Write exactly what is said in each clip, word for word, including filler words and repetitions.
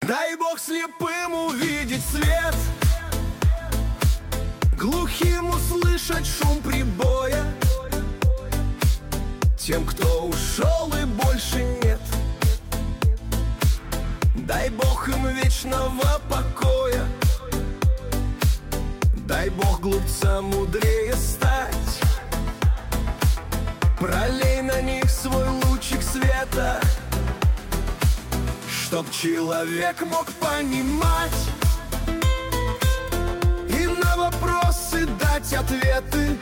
Дай Бог слепым увидеть свет, глухим услышать шум прибоя, тем, кто ушел и больше нет. Дай Бог им вечного покоя, дай Бог глупцам мудрее стать. Пролей на них свой лучик света, чтоб человек мог понимать и на вопросы дать ответы.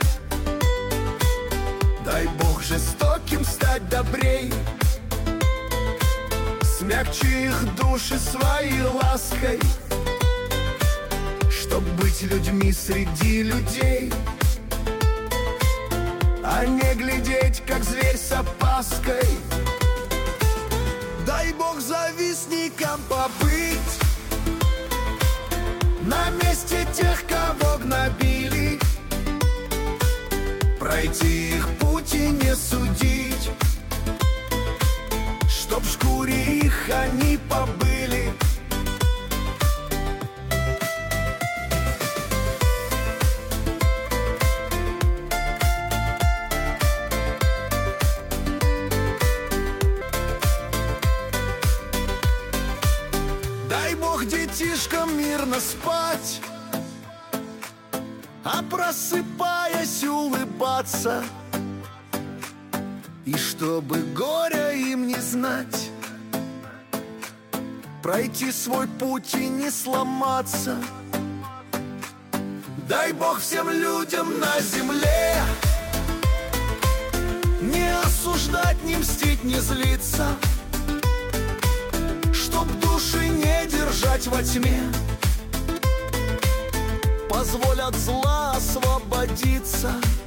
Дай Бог жестоким стать добрей, смягчи их души своей лаской, чтоб быть людьми среди людей, а не глядеть, как зверь с опаской. Дай Бог завистникам побыть на месте тех, кого гнобили, пройти их путь и не судить, чтоб в шкуре их они побыли. Дай Бог детишкам мирно спать, а просыпаясь улыбаться, и чтобы горя им не знать, пройти свой путь и не сломаться. Дай Бог всем людям на земле не осуждать, не мстить, не злиться, чтоб души не держать во тьме, позволь от зла освободиться.